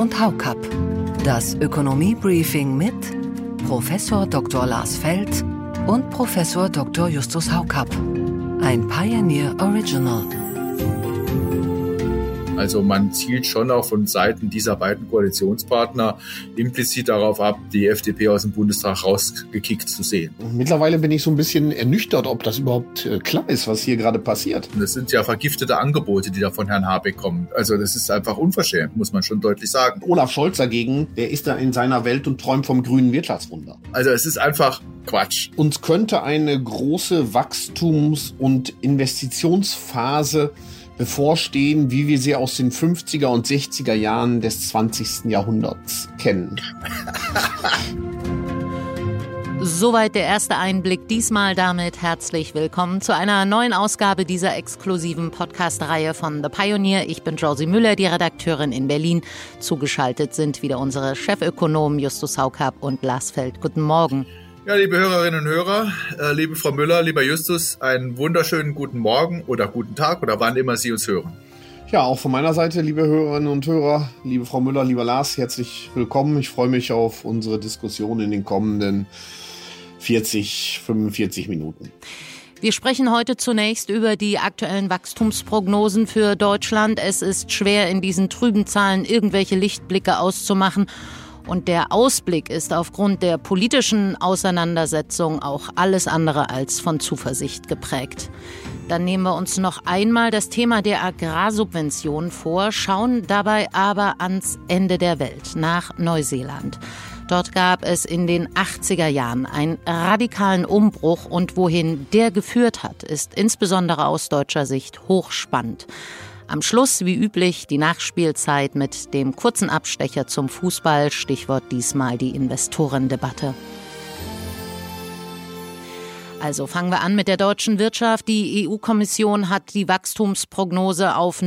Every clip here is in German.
und Haukapp. Das Ökonomie-Briefing mit Professor Dr. Lars Feld und Professor Dr. Justus Haukapp. Ein Pioneer Original. Also man zielt schon auch von Seiten dieser beiden Koalitionspartner implizit darauf ab, die FDP aus dem Bundestag rausgekickt zu sehen. Mittlerweile bin ich so ein bisschen ernüchtert, ob das überhaupt klar ist, was hier gerade passiert. Das sind ja vergiftete Angebote, die da von Herrn Habeck kommen. Also das ist einfach unverschämt, muss man schon deutlich sagen. Olaf Scholz dagegen, der ist da in seiner Welt und träumt vom grünen Wirtschaftswunder. Also es ist einfach Quatsch. Uns könnte eine große Wachstums- und Investitionsphase bevorstehen, wie wir sie aus den 50er und 60er Jahren des 20. Jahrhunderts kennen. Soweit der erste Einblick. Diesmal damit herzlich willkommen zu einer neuen Ausgabe dieser exklusiven Podcast-Reihe von The Pioneer. Ich bin Josie Müller, die Redakteurin in Berlin. Zugeschaltet sind wieder unsere Chefökonomen Justus Haukapp und Lars Feld. Guten Morgen. Ja, liebe Hörerinnen und Hörer, liebe Frau Müller, lieber Justus, einen wunderschönen guten Morgen oder guten Tag oder wann immer Sie uns hören. Ja, auch von meiner Seite, liebe Hörerinnen und Hörer, liebe Frau Müller, lieber Lars, herzlich willkommen. Ich freue mich auf unsere Diskussion in den kommenden 45 Minuten. Wir sprechen heute zunächst über die aktuellen Wachstumsprognosen für Deutschland. Es ist schwer, in diesen trüben Zahlen irgendwelche Lichtblicke auszumachen. Und der Ausblick ist aufgrund der politischen Auseinandersetzung auch alles andere als von Zuversicht geprägt. Dann nehmen wir uns noch einmal das Thema der Agrarsubventionen vor, schauen dabei aber ans Ende der Welt, nach Neuseeland. Dort gab es in den 80er Jahren einen radikalen Umbruch und wohin der geführt hat, ist insbesondere aus deutscher Sicht hochspannend. Am Schluss, wie üblich, die Nachspielzeit mit dem kurzen Abstecher zum Fußball, Stichwort diesmal die Investorendebatte. Also fangen wir an mit der deutschen Wirtschaft. Die EU-Kommission hat die Wachstumsprognose auf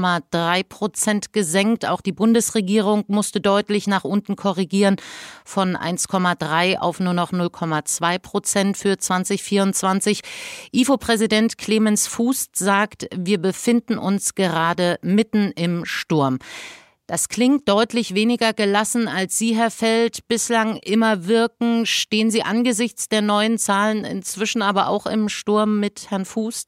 0,3% gesenkt. Auch die Bundesregierung musste deutlich nach unten korrigieren, von 1,3 auf nur noch 0,2% für 2024. IFO-Präsident Clemens Fuß sagt, wir befinden uns gerade mitten im Sturm. Das klingt deutlich weniger gelassen, als Sie, Herr Feld, bislang immer wirken. Stehen Sie angesichts der neuen Zahlen inzwischen aber auch im Sturm mit Herrn Fuß?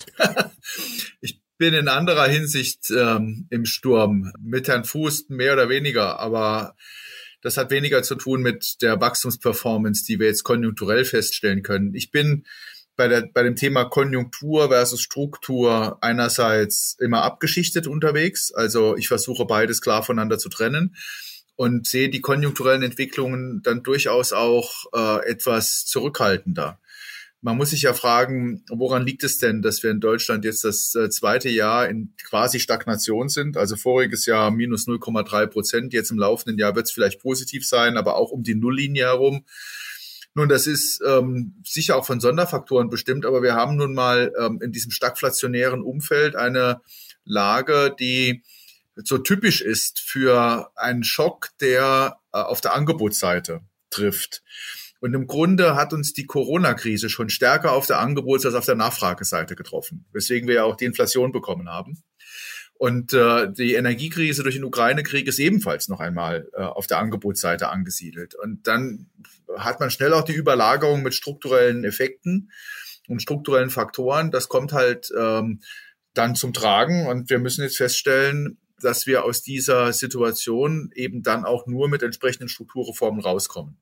Ich bin in anderer Hinsicht im Sturm mit Herrn Fuß mehr oder weniger, aber das hat weniger zu tun mit der Wachstumsperformance, die wir jetzt konjunkturell feststellen können. Ich bin bei dem Thema Konjunktur versus Struktur einerseits immer abgeschichtet unterwegs. Also ich versuche beides klar voneinander zu trennen und sehe die konjunkturellen Entwicklungen dann durchaus auch etwas zurückhaltender. Man muss sich ja fragen, woran liegt es denn, dass wir in Deutschland jetzt das zweite Jahr in quasi Stagnation sind? Also voriges Jahr minus 0,3%, jetzt im laufenden Jahr wird es vielleicht positiv sein, aber auch um die Nulllinie herum. Nun, das ist sicher auch von Sonderfaktoren bestimmt, aber wir haben nun mal in diesem stagflationären Umfeld eine Lage, die so typisch ist für einen Schock, der auf der Angebotsseite trifft. Und im Grunde hat uns die Corona-Krise schon stärker auf der Angebots- als auf der Nachfrageseite getroffen, weswegen wir ja auch die Inflation bekommen haben. Und die Energiekrise durch den Ukraine-Krieg ist ebenfalls noch einmal auf der Angebotsseite angesiedelt. Und dann hat man schnell auch die Überlagerung mit strukturellen Effekten und strukturellen Faktoren. Das kommt halt dann zum Tragen. Und wir müssen jetzt feststellen, dass wir aus dieser Situation eben dann auch nur mit entsprechenden Strukturreformen rauskommen.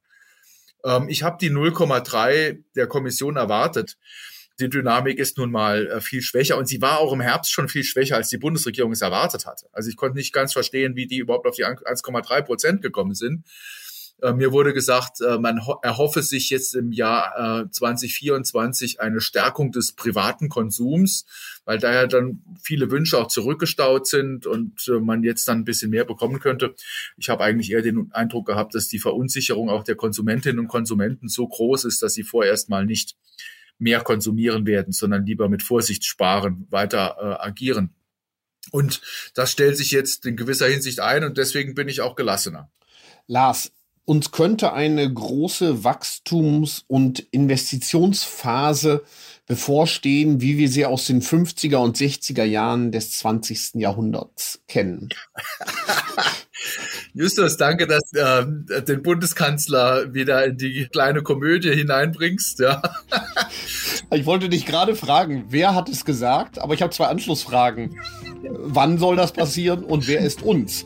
Ich habe die 0,3 der Kommission erwartet. Die Dynamik ist nun mal viel schwächer und sie war auch im Herbst schon viel schwächer, als die Bundesregierung es erwartet hatte. Also ich konnte nicht ganz verstehen, wie die überhaupt auf die 1,3% gekommen sind. Mir wurde gesagt, man erhoffe sich jetzt im Jahr 2024 eine Stärkung des privaten Konsums, weil daher dann viele Wünsche auch zurückgestaut sind und man jetzt dann ein bisschen mehr bekommen könnte. Ich habe eigentlich eher den Eindruck gehabt, dass die Verunsicherung auch der Konsumentinnen und Konsumenten so groß ist, dass sie vorerst mal nicht mehr konsumieren werden, sondern lieber mit Vorsicht sparen, weiter agieren. Und das stellt sich jetzt in gewisser Hinsicht ein und deswegen bin ich auch gelassener. Lars, uns könnte eine große Wachstums- und Investitionsphase bevorstehen, wie wir sie aus den 50er und 60er Jahren des 20. Jahrhunderts kennen. Justus, danke, dass du den Bundeskanzler wieder in die kleine Komödie hineinbringst. Ja. Ich wollte dich gerade fragen, wer hat es gesagt? Aber ich habe 2 Anschlussfragen. Wann soll das passieren und wer ist uns?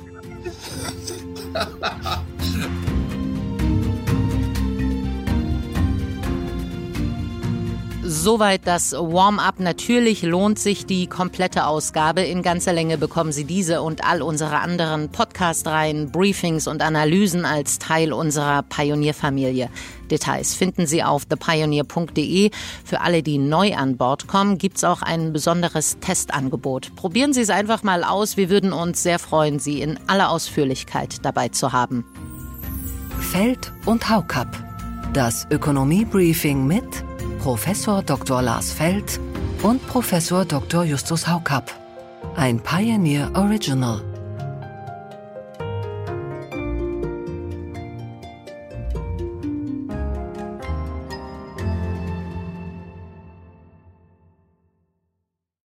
Soweit das Warm-up. Natürlich lohnt sich die komplette Ausgabe. In ganzer Länge bekommen Sie diese und all unsere anderen Podcast-Reihen, Briefings und Analysen als Teil unserer Pionierfamilie. Details finden Sie auf thepioneer.de. Für alle, die neu an Bord kommen, gibt's auch ein besonderes Testangebot. Probieren Sie es einfach mal aus. Wir würden uns sehr freuen, Sie in aller Ausführlichkeit dabei zu haben. Feld und Haukapp. Das Ökonomie-Briefing mit Professor Dr. Lars Feld und Professor Dr. Justus Haukapp. Ein Pioneer Original.